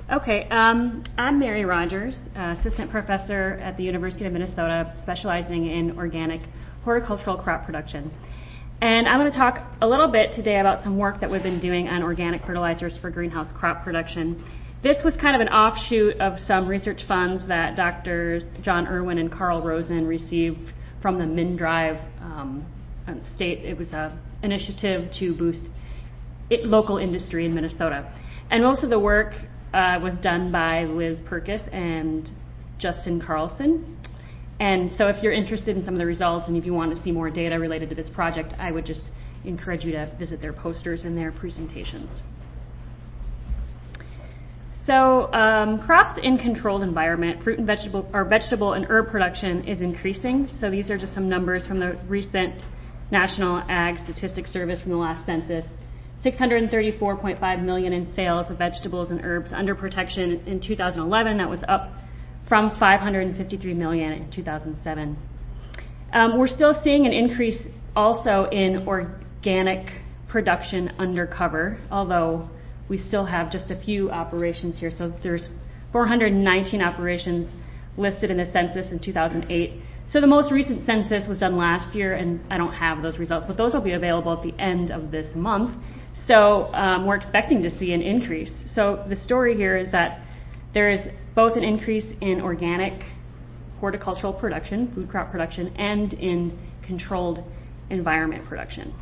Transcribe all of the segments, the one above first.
Okay, I'm Mary Rogers, assistant professor at the University of Minnesota, specializing in organic horticultural crop production. And I'm going to talk a little bit today about some work that we've been doing on organic fertilizers for greenhouse crop production. This was kind of an offshoot of some research funds that Drs. John Irwin and Carl Rosen received from the MnDRIVE state. It was an initiative to boost local industry in Minnesota. And most of the work was done by Liz Purkis and Justin Carlson. And so if you're interested in some of the results and if you want to see more data related to this project, I would just encourage you to visit their posters and their presentations. So crops in controlled environment, fruit and vegetable and herb production is increasing. So these are just some numbers from the recent National Ag Statistics Service from the last census. 634.5 million in sales of vegetables and herbs under protection in 2011. That was up from 553 million in 2007. We're still seeing an increase also in organic production under cover, although we still have just a few operations here. So there's 419 operations listed in the census in 2008. So the most recent census was done last year, and I don't have those results, but those will be available at the end of this month. So we're expecting to see an increase. So the story here is that there is both an increase in organic horticultural production, food crop production, and in controlled environment production.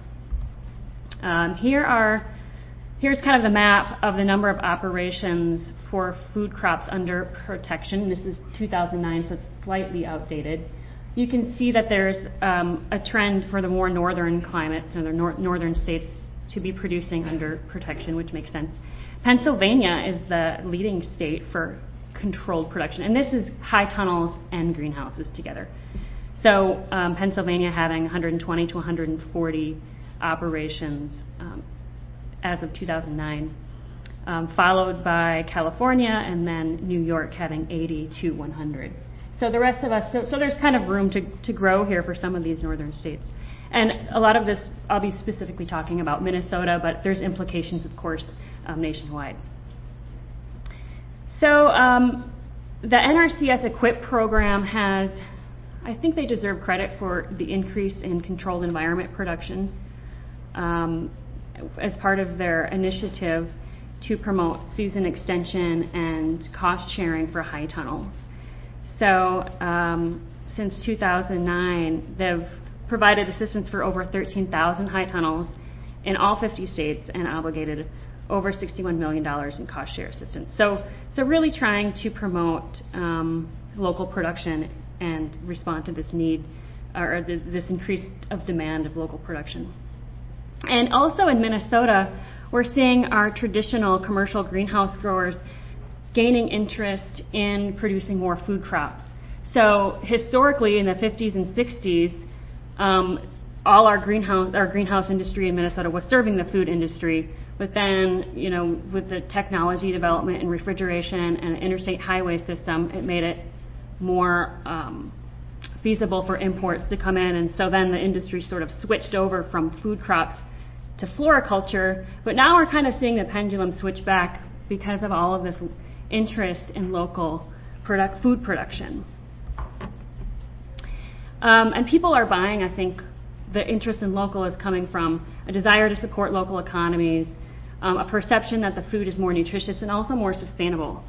Here's kind of the map of the number of operations for food crops under protection. This is 2009, so it's slightly outdated. You can see that there's a trend for the more northern climates and the northern states to be producing under protection, which makes sense. Pennsylvania is the leading state for controlled production, and this is high tunnels and greenhouses together. So Pennsylvania having 120 to 140 operations as of 2009, followed by California, and then New York having 80 to 100. So the rest of us, so there's kind of room to grow here for some of these northern states. And a lot of this, I'll be specifically talking about Minnesota, but there's implications, of course, nationwide. So the NRCS EQIP program has, I think they deserve credit for the increase in controlled environment production as part of their initiative to promote season extension and cost sharing for high tunnels. So since 2009, they've provided assistance for over 13,000 high tunnels in all 50 states and obligated over $61 million in cost share assistance. So really trying to promote local production and respond to this need or this increase of demand of local production. And also in Minnesota, we're seeing our traditional commercial greenhouse growers gaining interest in producing more food crops. So historically in the 50s and 60s, all our greenhouse industry in Minnesota was serving the food industry, but then, with the technology development and refrigeration and an interstate highway system, it made it more feasible for imports to come in, and so then the industry sort of switched over from food crops to floriculture, but now we're kind of seeing the pendulum switch back because of all of this interest in local food production. And people are buying, I think, the interest in local is coming from a desire to support local economies, a perception that the food is more nutritious and also more sustainable.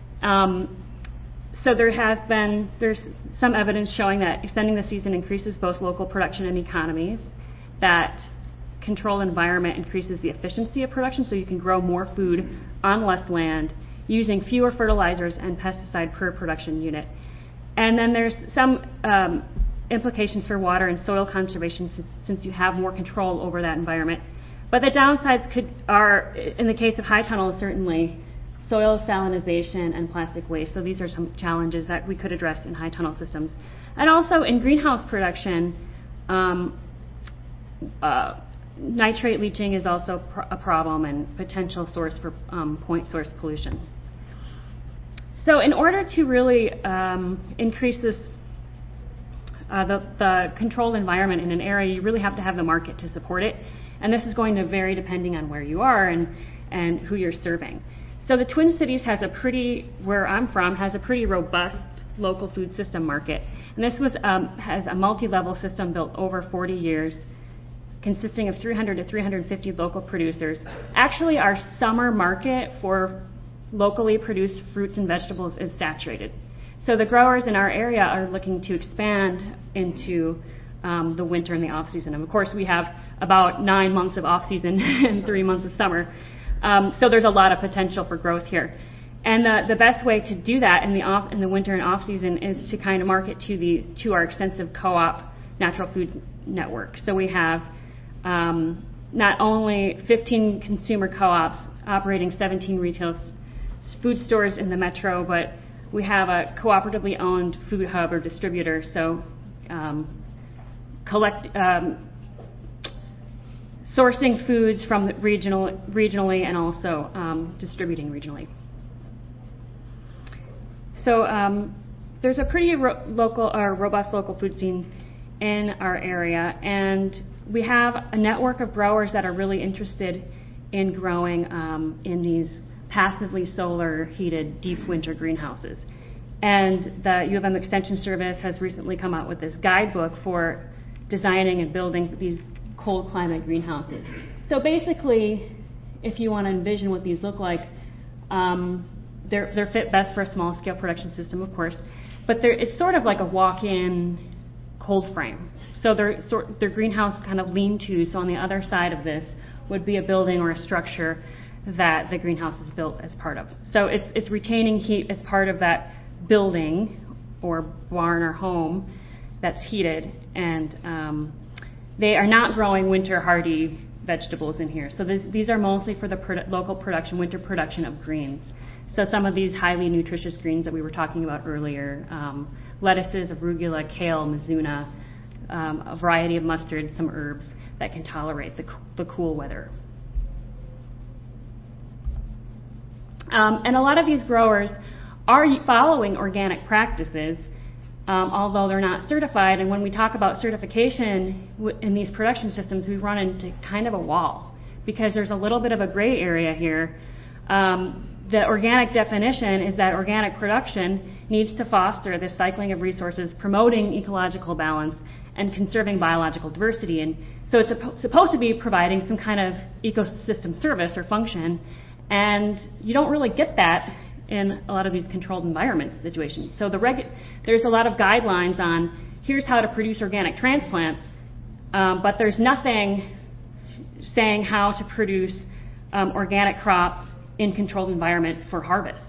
So there's some evidence showing that extending the season increases both local production and economies, that controlled environment increases the efficiency of production, so you can grow more food on less land using fewer fertilizers and pesticide per production unit. And then there's some implications for water and soil conservation since you have more control over that environment. But the downsides are, in the case of high tunnels, certainly soil salinization and plastic waste. So these are some challenges that we could address in high tunnel systems. And also in greenhouse production, nitrate leaching is also a problem and potential source for point source pollution. So in order to really increase this the controlled environment in an area, you really have to have the market to support it. And this is going to vary depending on where you are and who you're serving. So the Twin Cities has where I'm from, has a pretty robust local food system market. And this has a multi-level system built over 40 years, consisting of 300 to 350 local producers. Actually, our summer market for locally produced fruits and vegetables is saturated. So the growers in our area are looking to expand into the winter and the off-season. And of course, we have about 9 months of off-season and 3 months of summer. So there's a lot of potential for growth here. And the best way to do that in the winter and off-season is to kind of market to our extensive co-op natural food network. So we have not only 15 consumer co-ops operating 17 retail food stores in the metro, but we have a cooperatively owned food hub or distributor, so sourcing foods from regionally and also distributing regionally. So there's a pretty robust local food scene in our area, and we have a network of growers that are really interested in growing in these passively solar heated deep winter greenhouses. And the U of M Extension Service has recently come out with this guidebook for designing and building these cold climate greenhouses. So basically, if you want to envision what these look like, they're fit best for a small scale production system, of course, but it's sort of like a walk-in cold frame. So they're greenhouse kind of lean-to, so on the other side of this would be a building or a structure that the greenhouse is built as part of. So it's retaining heat as part of that building or barn or home that's heated, and they are not growing winter hardy vegetables in here. So these are mostly for the local production, winter production of greens. So some of these highly nutritious greens that we were talking about earlier, lettuces, arugula, kale, mizuna, a variety of mustards, some herbs that can tolerate the cool weather. And a lot of these growers are following organic practices, although they're not certified. And when we talk about certification in these production systems, we run into kind of a wall because there's a little bit of a gray area here. The organic definition is that organic production needs to foster the cycling of resources, promoting ecological balance, and conserving biological diversity. And so it's supposed to be providing some kind of ecosystem service or function, and you don't really get that in a lot of these controlled environment situations. So there's a lot of guidelines on here's how to produce organic transplants, but there's nothing saying how to produce organic crops in controlled environment for harvest.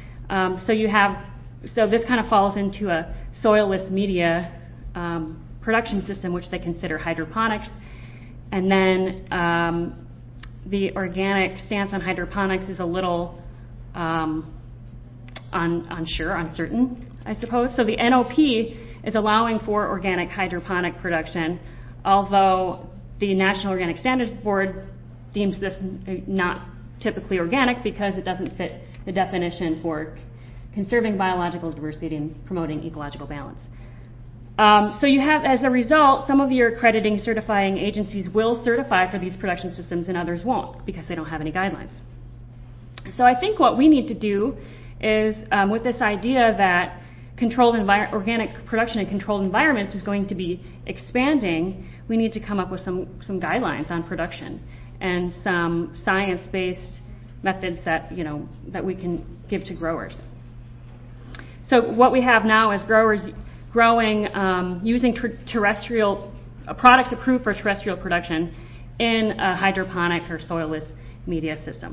So this kind of falls into a soilless media production system, which they consider hydroponics, and then the organic stance on hydroponics is a little uncertain, I suppose. So the NOP is allowing for organic hydroponic production, although the National Organic Standards Board deems this not typically organic because it doesn't fit the definition for conserving biological diversity and promoting ecological balance. So you have, as a result, some of your accrediting certifying agencies will certify for these production systems and others won't because they don't have any guidelines. So I think what we need to do is, with this idea that organic production in controlled environments is going to be expanding, we need to come up with some guidelines on production and some science-based methods that we can give to growers. So what we have now is growers growing using terrestrial products approved for terrestrial production in a hydroponic or soilless media system.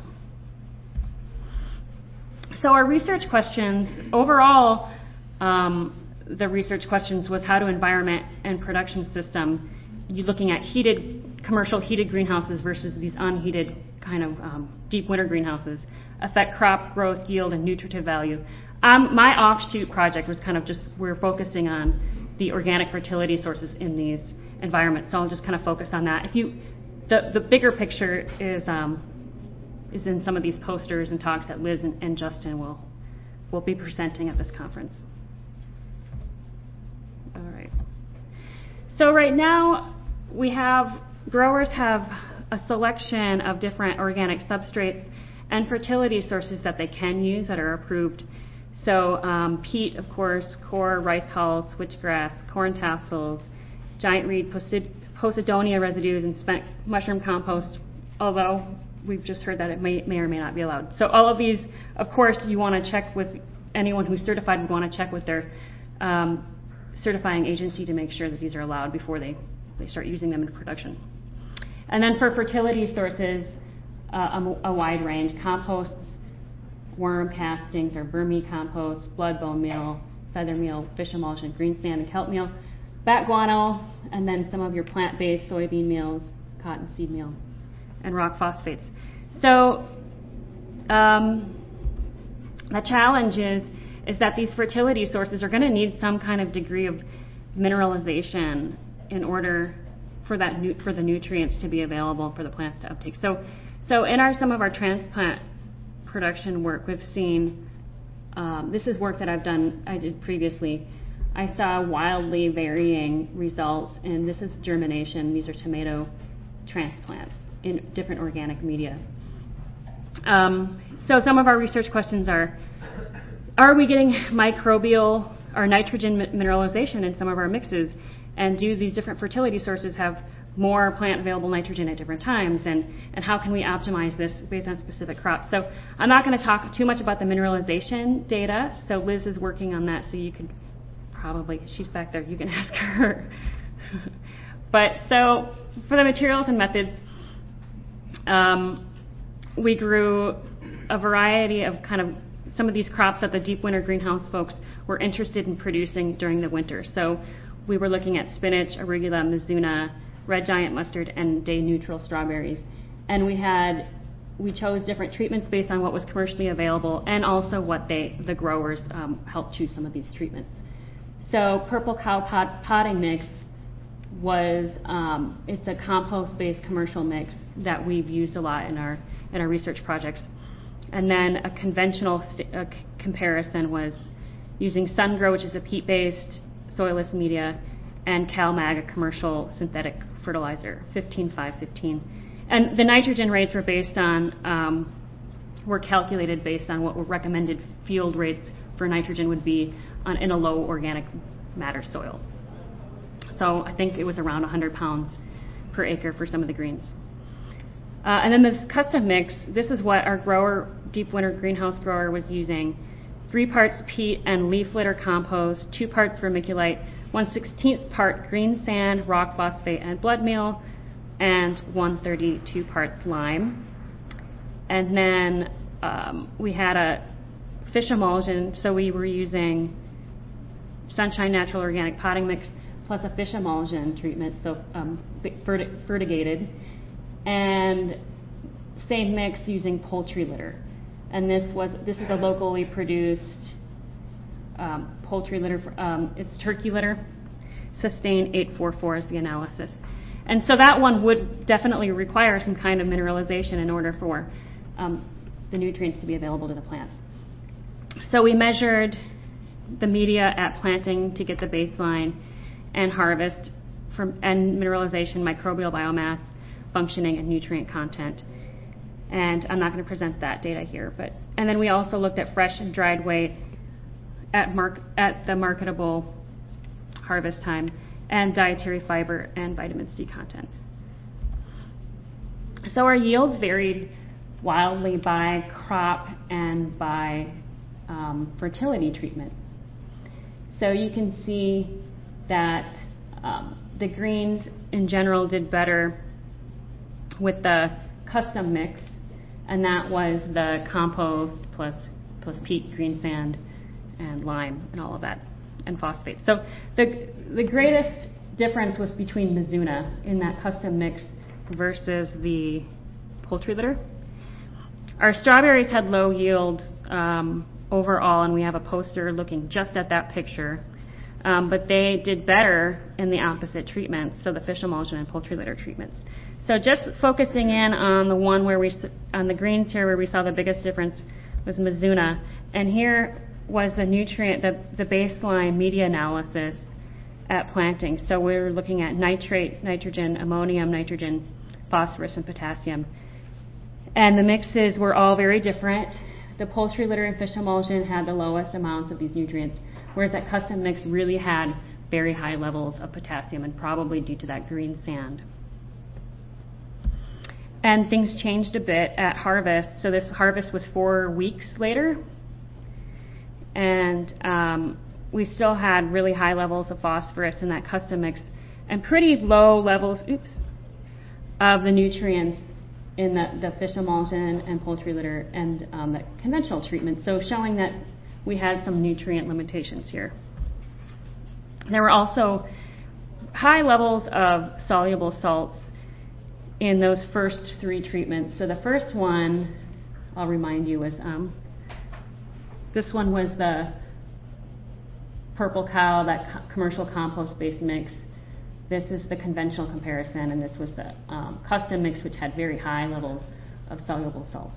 So our research questions, overall, the research questions was how do environment and production system, you're looking at commercial heated greenhouses versus these unheated kind of deep winter greenhouses, affect crop growth, yield, and nutritive value. My offshoot project was kind of just, we're focusing on the organic fertility sources in these environments, so I'll just kind of focus on that. The bigger picture is in some of these posters and talks that Liz and Justin will be presenting at this conference. All right. So right now growers have a selection of different organic substrates, and fertility sources that they can use that are approved. So peat, of course, coir, rice hulls, switchgrass, corn tassels, giant reed, Posidonia residues, and spent mushroom compost, although we've just heard that it may or may not be allowed. So all of these, of course, you want to check with anyone who's certified would want to check with their certifying agency to make sure that these are allowed before they start using them in production. And then for fertility sources, a wide range: composts, worm castings or vermicompost, blood bone meal, feather meal, fish emulsion, green sand, and kelp meal, bat guano, and then some of your plant-based soybean meals, cottonseed meal, and rock phosphates. So the challenge is that these fertility sources are going to need some kind of degree of mineralization in order for the nutrients to be available for the plants to uptake. So in some of our transplant production work, we've seen, this is work that I did previously. I saw wildly varying results, and this is germination. These are tomato transplants in different organic media. So some of our research questions are we getting microbial or nitrogen mineralization in some of our mixes? And do these different fertility sources have more plant available nitrogen at different times? And how can we optimize this based on specific crops? So I'm not going to talk too much about the mineralization data. So Liz is working on that, so you can probably, she's back there, you can ask her. But so for the materials and methods, we grew a variety of kind of some of these crops that the deep winter greenhouse folks were interested in producing during the winter. So we were looking at spinach, arugula, mizuna, red giant mustard, and day neutral strawberries. And we chose different treatments based on what was commercially available and also what the growers helped choose some of these treatments. So Purple Cow potting mix was it's a compost-based commercial mix that we've used a lot in our research projects. And then a conventional comparison was using SunGrow, which is a peat-based soilless media, and CalMag, a commercial synthetic fertilizer, 15-5-15. And the nitrogen rates were calculated based on what were recommended field rates for nitrogen would be in a low organic matter soil. So I think it was around 100 pounds per acre for some of the greens. And then this custom mix, this is what our deep winter greenhouse grower was using. 3 parts peat and leaf litter compost, 2 parts vermiculite, 1/16 part green sand, rock phosphate, and blood meal, and 132 parts lime. And then we had a fish emulsion, so we were using Sunshine Natural Organic Potting Mix plus a fish emulsion treatment, so fertigated, and same mix using poultry litter. And this is a locally produced poultry litter. It's turkey litter. Sustain 844 is the analysis. And so that one would definitely require some kind of mineralization in order for the nutrients to be available to the plants. So we measured the media at planting to get the baseline and harvest and mineralization, microbial biomass, functioning, and nutrient content. And I'm not going to present that data here, and then we also looked at fresh and dried weight at the marketable harvest time, and dietary fiber and vitamin C content. So our yields varied wildly by crop and by fertility treatment. So you can see that the greens in general did better with the custom mix, and that was the compost plus peat, green sand, and lime, and all of that, and phosphate. So the greatest difference was between Mizuna in that custom mix versus the poultry litter. Our strawberries had low yield overall, and we have a poster looking just at that picture, but they did better in the opposite treatments, so the fish emulsion and poultry litter treatments. So just focusing in on the one on the greens here where we saw the biggest difference was Mizuna, and here was the nutrient, the baseline media analysis at planting. So we were looking at nitrate, nitrogen, ammonium, nitrogen, phosphorus, and potassium. And the mixes were all very different. The poultry litter and fish emulsion had the lowest amounts of these nutrients, whereas that custom mix really had very high levels of potassium, and probably due to that green sand. And things changed a bit at harvest. So this harvest was 4 weeks later, and we still had really high levels of phosphorus in that custom mix, and pretty low levels of the nutrients in the fish emulsion and poultry litter and the conventional treatment, so showing that we had some nutrient limitations here. There were also high levels of soluble salts in those first 3 treatments. So the first one, I'll remind you, was this one was the Purple Cow, that commercial compost-based mix. This is the conventional comparison, and this was the custom mix, which had very high levels of soluble salts.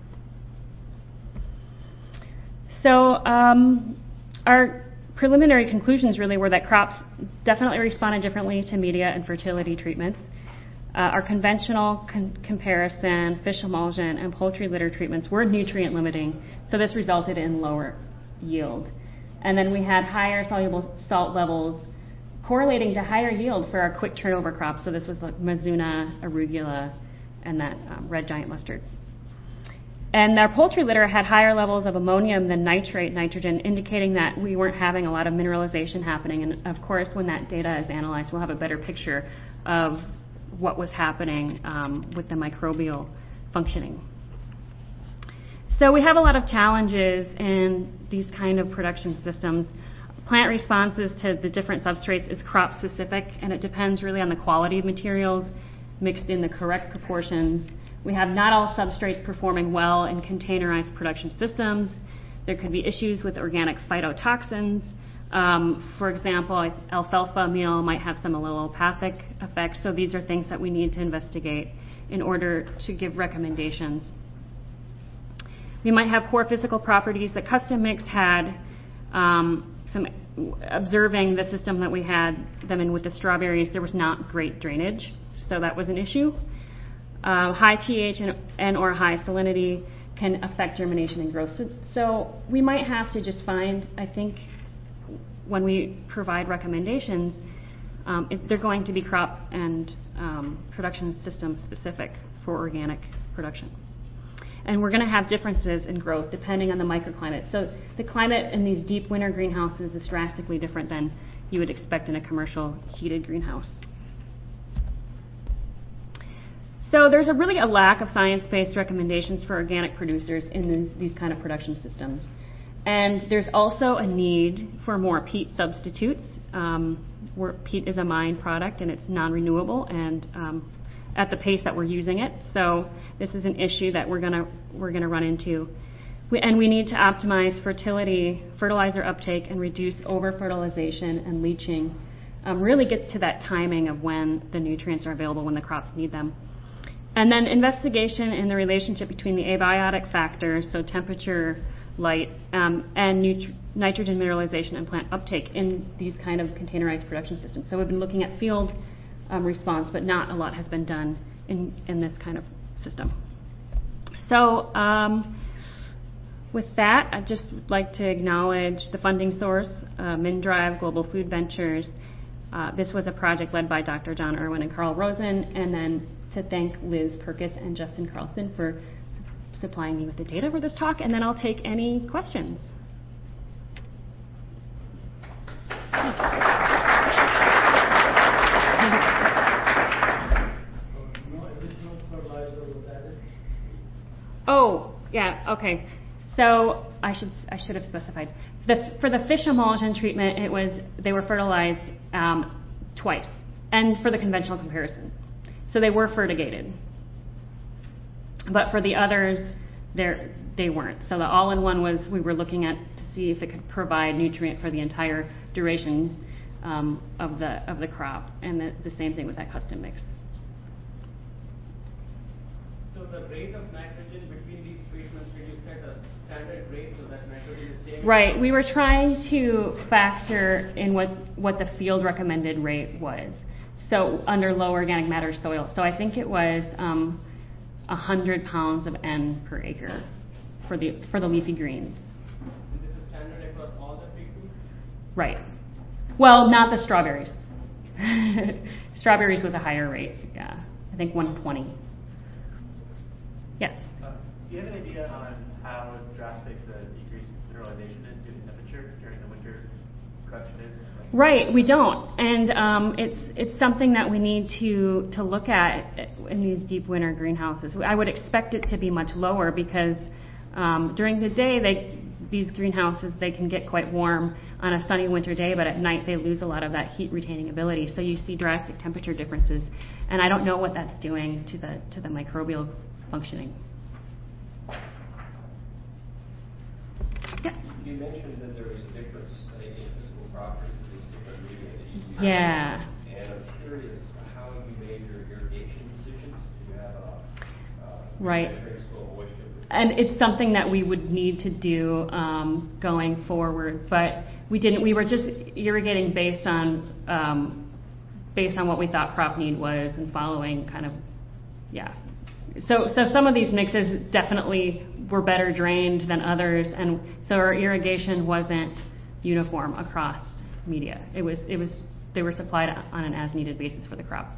So our preliminary conclusions really were that crops definitely responded differently to media and fertility treatments. Our conventional comparison, fish emulsion, and poultry litter treatments were nutrient limiting, so this resulted in lower yield. And then we had higher soluble salt levels correlating to higher yield for our quick turnover crops. So this was like Mizuna, arugula, and that red giant mustard. And our poultry litter had higher levels of ammonium than nitrate nitrogen, indicating that we weren't having a lot of mineralization happening. And of course, when that data is analyzed, we'll have a better picture of what was happening with the microbial functioning. So we have a lot of challenges in these kind of production systems. Plant responses to the different substrates is crop specific, and it depends really on the quality of materials mixed in the correct proportions. We have not all substrates performing well in containerized production systems. There could be issues with organic phytotoxins. For example, alfalfa meal might have some allelopathic effects, so these are things that we need to investigate in order to give recommendations. We might have poor physical properties. The custom mix had some observing the system that we had them in with the strawberries, there was not great drainage, so that was an issue. High pH and or high salinity can affect germination and growth. So we might have to just find, I think, when we provide recommendations, they're going to be crop and production system specific for organic production. And we're going to have differences in growth depending on the microclimate. So the climate in these deep winter greenhouses is drastically different than you would expect in a commercial heated greenhouse. So there's really a lack of science-based recommendations for organic producers in these kind of production systems. And there's also a need for more peat substitutes. Where peat is a mine product and it's non-renewable, and at the pace that we're using it. So this is an issue that we're gonna run into. We need to optimize fertility, fertilizer uptake, and reduce over-fertilization and leaching. Really get to that timing of when the nutrients are available, when the crops need them. And then investigation in the relationship between the abiotic factors, so temperature, light, and nitrogen mineralization and plant uptake in these kind of containerized production systems. So we've been looking at field response, but not a lot has been done in this kind of system. So with that, I'd just like to acknowledge the funding source, MnDRIVE, Global Food Ventures. This was a project led by Dr. John Irwin and Carl Rosen, and then to thank Liz Perkis and Justin Carlson for supplying me with the data for this talk, and then I'll take any questions. Oh, yeah, okay. So I should have specified. For the fish emulsion treatment, they were fertilized twice, and for the conventional comparison. So they were fertigated. But for the others, they weren't. So the all-in-one was, we were looking at to see if it could provide nutrient for the entire duration of the crop, and the same thing with that custom mix. So the rate of nitrogen between these treatments, did you set a standard rate so that nitrogen is staying? Right. We were trying to factor in what the field recommended rate was. So under low organic matter soil. So I think it was 100 pounds of N per acre for the leafy greens. And this is standard across all the tree groups? Right. Well, not the strawberries. Strawberries was a higher rate. Yeah, I think 120. Yes. Do you have an idea on how drastic the decrease in mineralization is due to temperature during the winter production is? Right, we don't, and it's something that we need to look at in these deep winter greenhouses. I would expect it to be much lower because during the day these greenhouses, they can get quite warm on a sunny winter day, but at night they lose a lot of that heat retaining ability. So you see drastic temperature differences, and I don't know what that's doing to the microbial functioning. Yeah. You mentioned that there was a difference in physical properties of these different media that you use. Yeah. And I'm curious how you made your irrigation decisions. Do you have a right. moisture? And it's something that we would need to do going forward, but we didn't. We were just irrigating based on what we thought crop need was and following kind of, yeah. So some of these mixes definitely were better drained than others, and so our irrigation wasn't uniform across media. It was they were supplied on an as needed basis for the crop.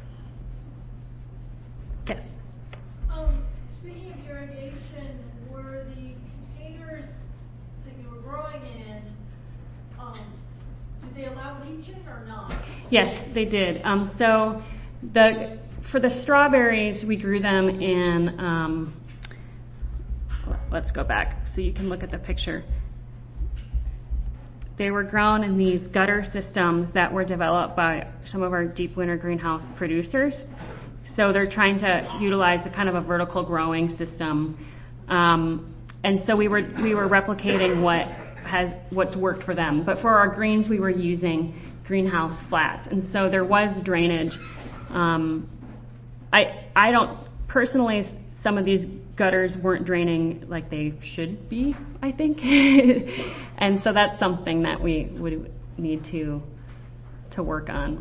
Yes. Speaking of irrigation, were the containers that you were growing in, did they allow leaching or not? Yes, they did. So for the strawberries, we grew them in. Let's go back so you can look at the picture. They were grown in these gutter systems that were developed by some of our deep winter greenhouse producers. So they're trying to utilize a kind of a vertical growing system, and so we were replicating what's worked for them. But for our greens, we were using greenhouse flats, and so there was drainage. I don't personally. Some of these gutters weren't draining like they should be, I think, and so that's something that we would need to work on.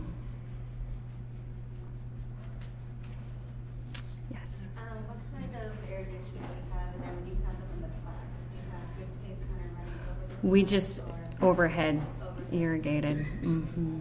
Yes. What kind of irrigation do you have, and then when you have them in the flat, do you have your tank kind of running over the We just overhead irrigated. Mm-hmm.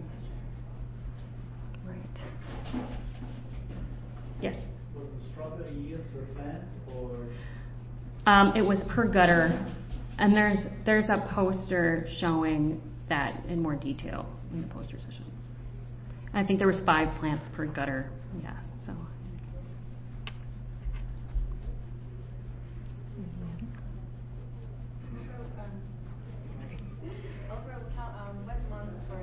Right. Yes. Was the strawberry yield per plant or? It was per gutter, and there's a poster showing that in more detail in the poster session. I think there was 5 plants per gutter. Yeah. So. what months were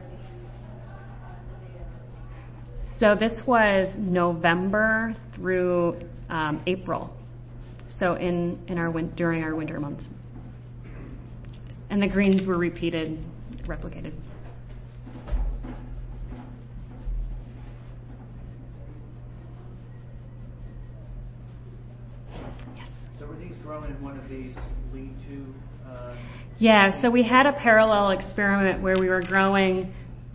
So this was November through April. So during our winter months, and the greens were replicated. Yes. So were these grown in one of these lean-to? Yeah. So we had a parallel experiment where we were growing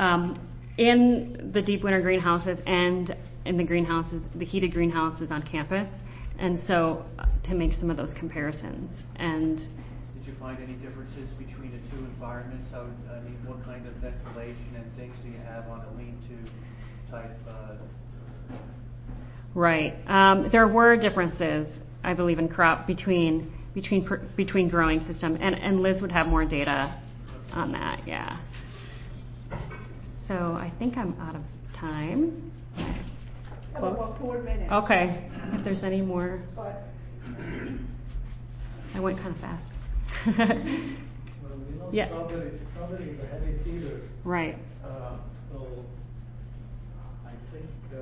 in the deep winter greenhouses and in the heated greenhouses on campus, and so to make some of those comparisons. And did you find any differences between the two environments? What kind of ventilation and things do you have on a lean-to type? Right. There were differences, I believe, in crop between growing system, and Liz would have more data on that. Yeah. So I think I'm out of time. Close? About 4 minutes. Okay. If there's any more. But I went kind of fast. Well, Yeah. Strawberry is a heavy feeder. Right. So I think the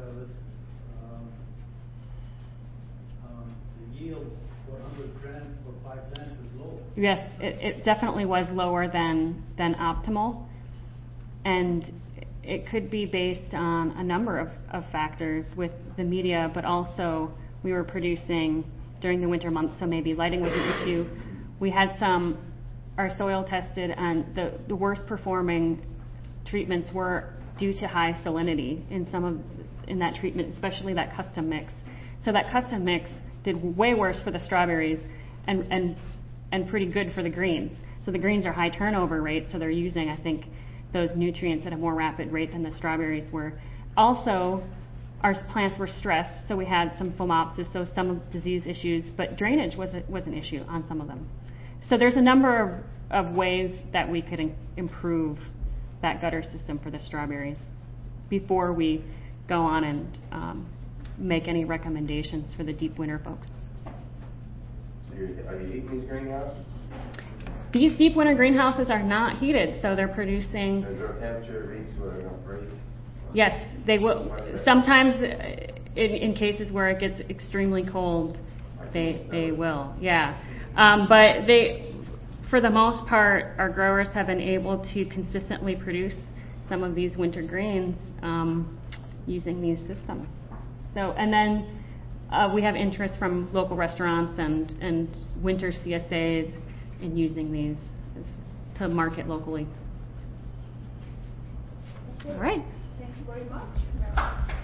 yield for 100 grams for 5 plants is low. Yes, it definitely was lower than optimal, and it could be based on a number of factors with the media, but also we were producing during the winter months, so maybe lighting was an issue. We had our soil tested, and the worst performing treatments were due to high salinity in that treatment, especially that custom mix. So that custom mix did way worse for the strawberries and pretty good for the greens. So the greens are high turnover rates, so they're using, I think, those nutrients at a more rapid rate than the strawberries were. Also, our plants were stressed, so we had some phomopsis, so some disease issues, but drainage was an issue on some of them. So there's a number of ways that we could improve that gutter system for the strawberries before we go on and make any recommendations for the deep winter folks. So are you heating these greenhouses? These deep winter greenhouses are not heated, so they're producing. Is there a temperature that reaches where they're going to freeze? Yes, they will. Sometimes, in cases where it gets extremely cold, they will. Yeah, but for the most part, our growers have been able to consistently produce some of these winter greens using these systems. So, and then we have interest from local restaurants and winter CSAs in using these to market locally. All right. Thank you very much.